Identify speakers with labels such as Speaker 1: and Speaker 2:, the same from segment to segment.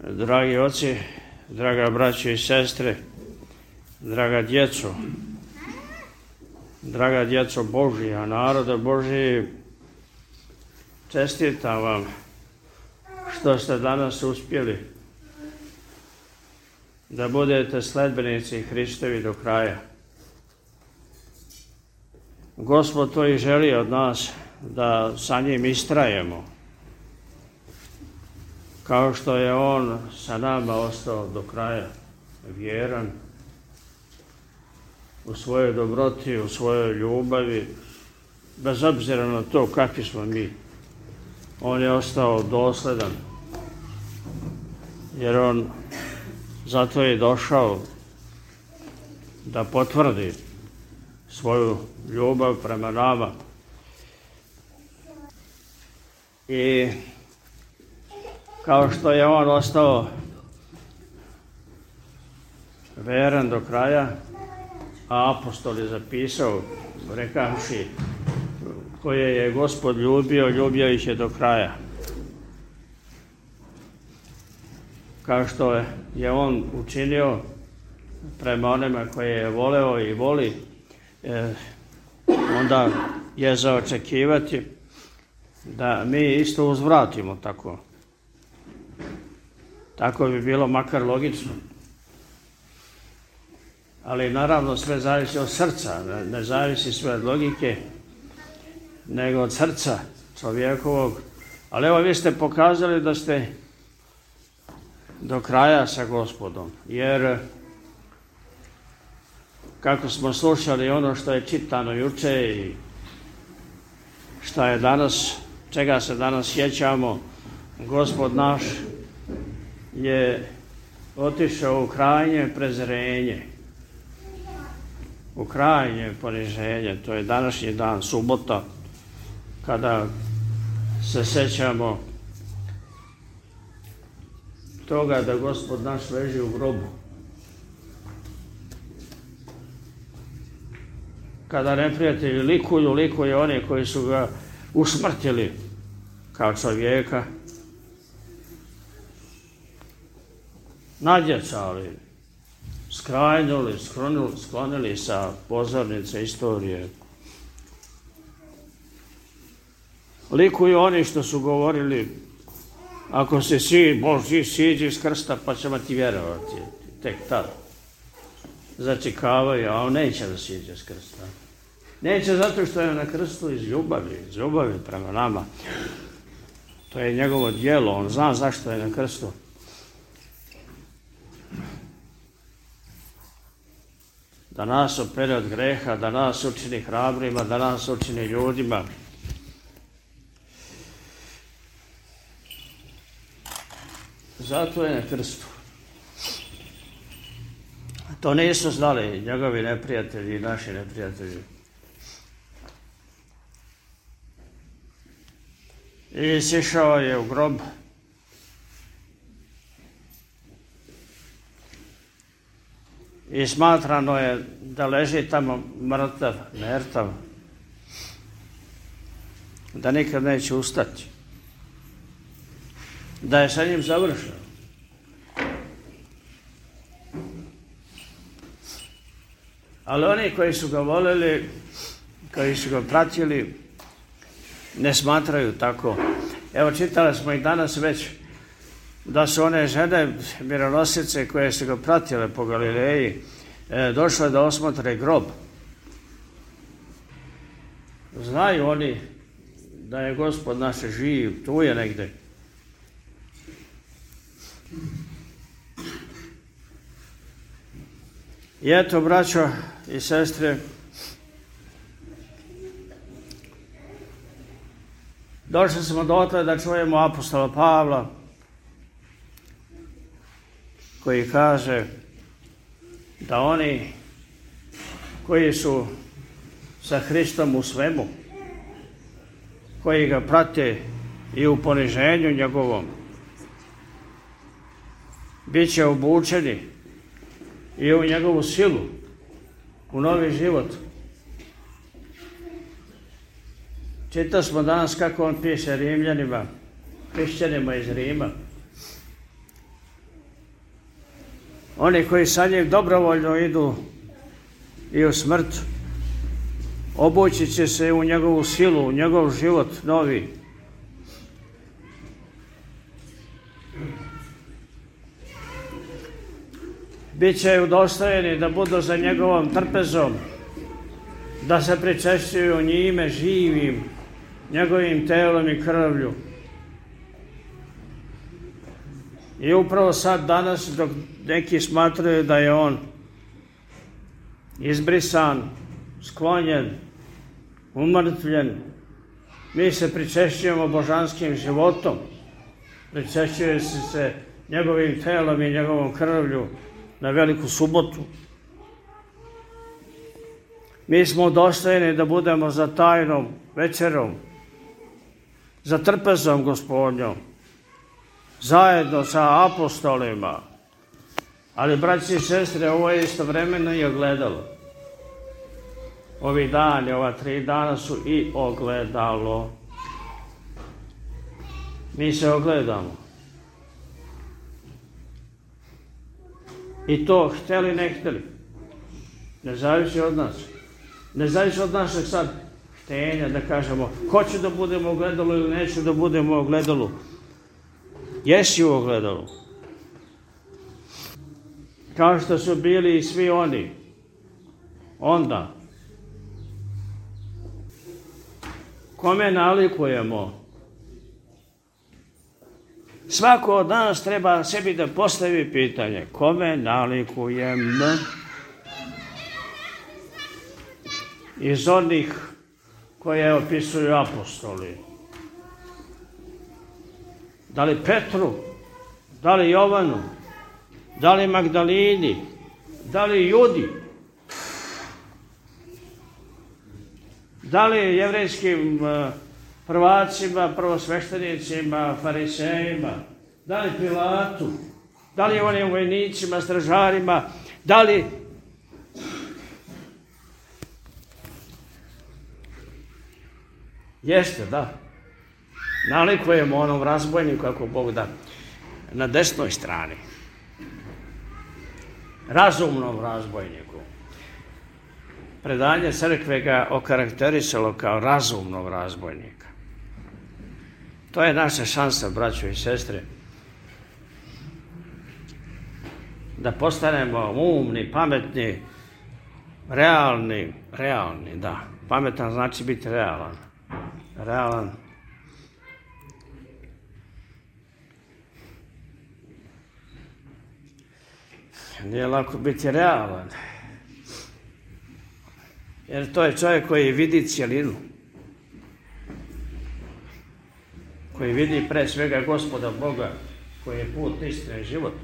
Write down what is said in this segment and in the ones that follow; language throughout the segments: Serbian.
Speaker 1: Dragi oci, draga braćo i sestre, draga djeco Božija, naroda Božiji, čestitam vam što ste danas uspjeli da budete sledbenici Hristovi do kraja. Gospod to i želi od nas, da sa njim istrajemo, kao što je on sa nama ostao do kraja, vjeran u svojoj dobroti, u svojoj ljubavi, bez obzira na to kakvi smo mi. On je ostao dosledan, jer on zato je došao da potvrdi svoju ljubav prema nama. I kao što je on ostao veran do kraja, a apostol je zapisao, rekavši, koje je Gospod ljubio ih je do kraja. Kao što je on učinio prema onima koje je voleo i voli, onda je za očekivati da mi isto uzvratimo tako. Tako bi bilo makar logično. Ali naravno sve zavisi od srca, ne zavisi sve od logike, nego od srca čovjekovog. Ali evo vi ste pokazali da ste do kraja sa Gospodom, jer kako smo slušali ono što je čitano juče i šta je danas, čega se danas sjećamo, Gospod naš je otišao u krajnje prezrenje, u krajnje poniženje. To je današnji dan, subota, kada se sjećamo toga da Gospod naš leži u grobu. Kada neprijatelji likuju oni koji su ga usmrtili kao čovjeka, nadjecali, skrajnuli, sklonili sa pozornice istorije. Likuju oni što su govorili, ako se Boži siđi s krsta pa ćemo ti vjerovati, tek tad. Začekavaju, a on neće da siđe s krsta. Neće zato što je na krstu iz ljubavi prema nama. To je njegovo djelo, on zna zašto je na krstu. Da nas opere od greha, da nas učini hrabrima, da nas učini ljudima. Zato je na krstu. To nisu znali njegovi neprijatelji i naši neprijatelji. I sišao je u grob. I smatrano je da leži tamo mrtav, da nikad neće ustati, da je sa njim završeno. Ali oni koji su ga voleli, koji su ga pratili, ne smatraju tako. Evo, čitali smo i danas već da su one žene mironosice koje su ga pratile po Galileji došle da osmotre grob. Znaju oni da je Gospod naš živ, tu je negdje. I eto, braćo i sestre, došli smo dotle da čujemo apostola Pavla, koji kaže da oni koji su sa Hristom u svemu, koji ga prate i u poniženju njegovom, bit će obučeni i u njegovu silu, u novi život. Čitali smo danas kako on piše Rimljanima, hrišćanima iz Rima. Oni koji sa njim dobrovoljno idu i u smrt, obući će se u njegovu silu, u njegov život novi. Biće udostojeni da budu za njegovom trpezom, da se pričešćuju njime živim, njegovim telom i krvlju. I upravo sad, danas, dok neki smatraju da je on izbrisan, sklonjen, umrtvljen, mi se pričešćujemo božanskim životom, pričešćuje se njegovim telom i njegovom krvlju na veliku subotu. Mi smo dostojni da budemo za tajnom večerom, za trpezom Gospodnjom, zajedno sa apostolima. Ali, braći i sestre, ovo je istovremeno i ogledalo. Ovi dani, ova 3 dana su i ogledalo. Mi se ogledamo. I to hteli, ne hteli. Ne zavisi od nas. Ne zavisi od našeg sad htenja da kažemo hoću da budemo u ogledalu ili neću da budemo u ogledalu. Jesi u ogledalu. Kao što su bili i svi oni. Onda. Kome nalikujemo? Svako od nas treba sebi da postavi pitanje. Kome nalikujem? Iz onih koje opisuju apostoli. Da li Petru? Da li Jovanu? Da li Magdalini? Da li Judi? Da li jevrejskim prvacima, prvosveštenicima, farisejima? Da li Pilatu? Da li onim vojnicima, stražarima? Da li jeste, da. Nalikujemo onom razbojniku, ako Bog da, na desnoj strani. Razumnom razbojniku. Predanje crkve ga okarakterisalo kao razumnog razbojnika. To je naša šansa, braćo i sestre, da postanemo umni, pametni, realni, da. Pametan znači biti realan. Realan. Nije lako biti realan. Jer to je čovjek koji vidi cjelinu. Koji vidi pre svega Gospoda Boga, koji je put, istina i život.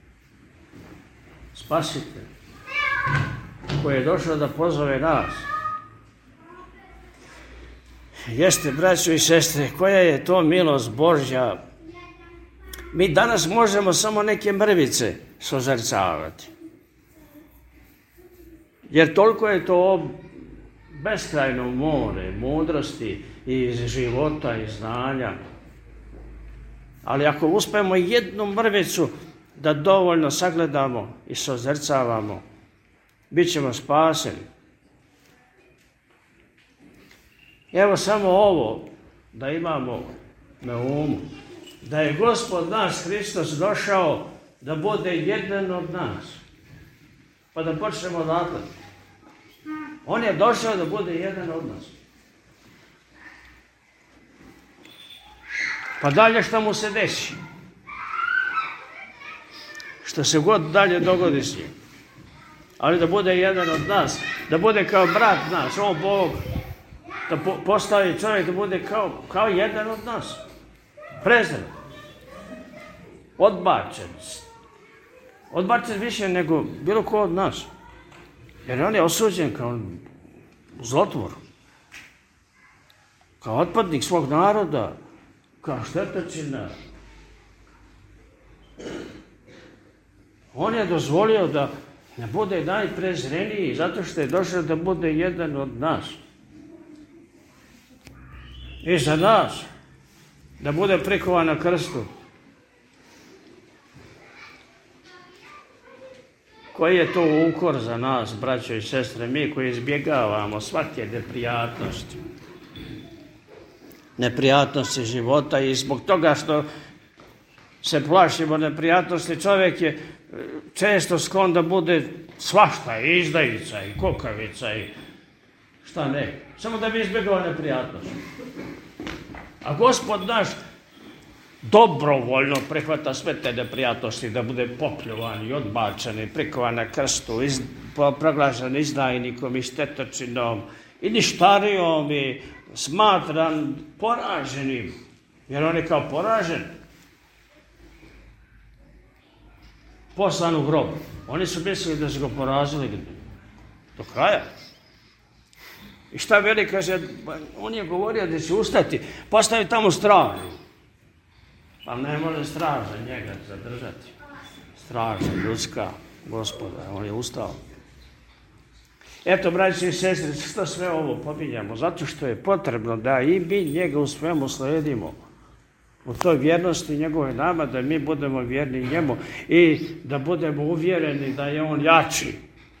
Speaker 1: Spasitelj. Koji je došao da pozove nas. Jeste, braćo i sestre, koja je to milost Božja. Mi danas možemo samo neke mrvice sozrcavati. Jer toliko je to beskrajno more, mudrosti i života i znanja. Ali ako uspemo jednu mrvicu da dovoljno sagledamo i sozrcavamo, bit ćemo spaseni. Evo samo ovo da imamo na umu. Da je Gospod naš Hristos došao da bude jedan od nas. Pa da počnemo odatle. On je došao da bude jedan od nas. Pa dalje šta mu se desi? Što se god dalje dogodi s njim. Ali da bude jedan od nas. Da bude kao brat naš, o Bog. Da postavi čovjek da bude kao jedan od nas. Prezren. Odbačen. Odbačen više nego bilo ko od nas. Jer on je osuđen kao zlotvor. Kao otpadnik svog naroda. Kao štetočina. On je dozvolio da ne bude najprezreniji zato što je došao da bude jedan od nas. I za nas. Da bude prikovan na krstu. Koji je to ukor za nas, braćo i sestre, mi koji izbjegavamo svake neprijatnosti života i zbog toga što se plašimo neprijatnosti, čovjek je često sklon da bude svašta, i izdajica, i kukavica, i šta ne, samo da bi izbjegao neprijatnost. A Gospod naš dobrovoljno prihvata sve te neprijatnosti, da bude popljuvan i odbačen i prikovan na krstu, proglašen izdajnikom i štetočinom i ništarijom i smatran poraženim, jer on je kao poražen poslan u grob. Oni su mislili da su ga porazili do kraja. I šta veli, kaže, on je govorio da će ustati, postavi tamo stražu. Ali ne može straža njega zadržati. Straža ljudska, Gospoda, on je ustao. Eto, braći i sestre, što sve ovo pominjamo? Zato što je potrebno da i mi njega u svemu sledimo. U toj vjernosti njegove nama, da mi budemo vjerni njemu i da budemo uvjereni da je on jači.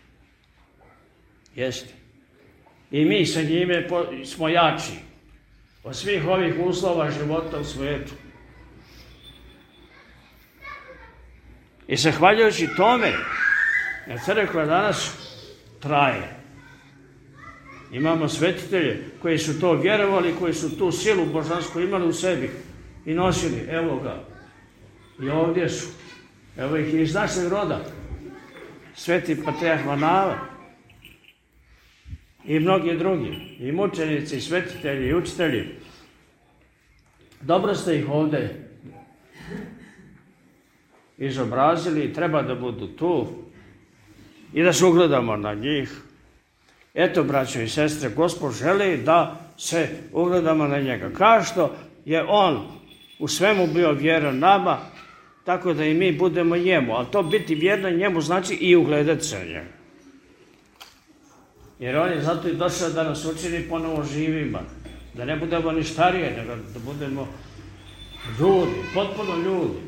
Speaker 1: Jeste. I mi sa njime smo jači od svih ovih uslova života u svijetu. I zahvaljujući tome, crkva danas traje. Imamo svetitelje koji su to vjerovali, koji su tu silu božansku imali u sebi i nosili. Evo ga. I ovdje su. Evo ih iz našeg roda. Sveti patrijarh Varnava. I mnogi drugi. I mučenici, i svetitelji, i učitelji. Dobro ste ih ovdje izobrazili i treba da budu tu i da se ugledamo na njih. Eto, braćo i sestre, Gospod želi da se ugledamo na njega. Kao što je on u svemu bio vjeran nama, tako da i mi budemo njemu. A to biti vjeran njemu znači i ugledati se na njega. Jer on je zato i došao da nas učini ponovo živima. Da ne budemo ništarije, nego da budemo ljudi, potpuno ljudi.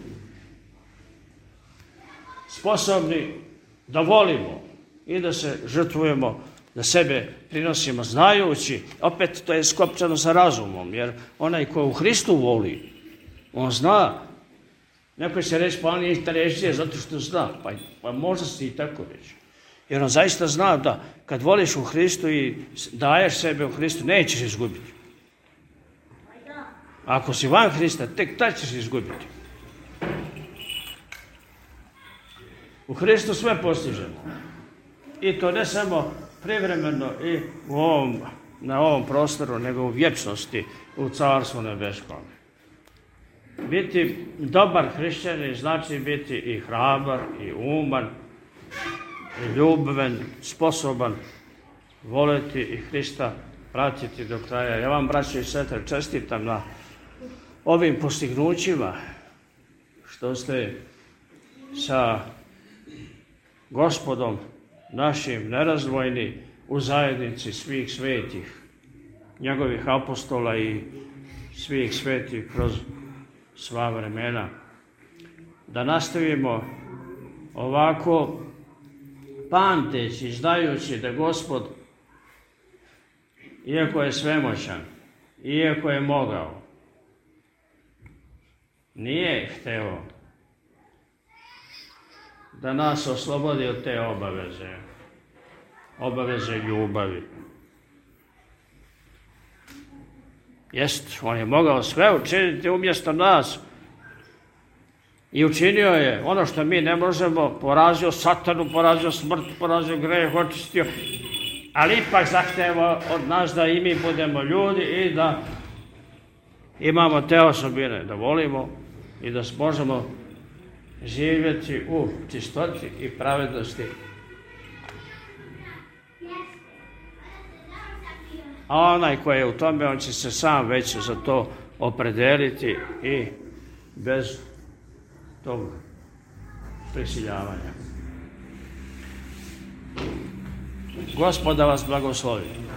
Speaker 1: Sposobni da volimo i da se žrtvujemo, da sebe prinosimo znajući, opet to je skopčano sa razumom, jer onaj ko u Hristu voli, on zna. Neko će reći, pa on je interesije zato što zna, pa možda si i tako reći. Jer on zaista zna da kad voliš u Hristu i daješ sebe u Hristu, nećeš izgubiti. Ako si van Hrista, tek tad ćeš izgubiti. U Hristu sve postižemo. I to ne samo privremeno i na ovom prostoru, nego u vječnosti, u Carstvu nebeskom. Biti dobar hrišćanin znači biti i hrabar, i uman, i ljubavan, sposoban voleti i Hrista pratiti do kraja. Ja vam, braćo i sestre, čestitam na ovim postignućima što ste sa Gospodom našim nerazdvojni u zajednici svih svetih, njegovih apostola i svih svetih kroz sva vremena. Da nastavimo ovako pamteći, znajući da Gospod, iako je svemoćan, iako je mogao, nije hteo da nas oslobodi od te obaveze ljubavi. Jest, on je mogao sve učiniti umjesto nas i učinio je ono što mi ne možemo, porazio satanu, porazio smrt, porazio greh, očistio, ali ipak zahteva od nas da i mi budemo ljudi i da imamo te osobine, da volimo i da možemo živjeti u čistoti i pravednosti. A onaj koji je u tome, on će se sam već za to opredeliti i bez tog prisiljavanja. Gospod da vas blagoslovi.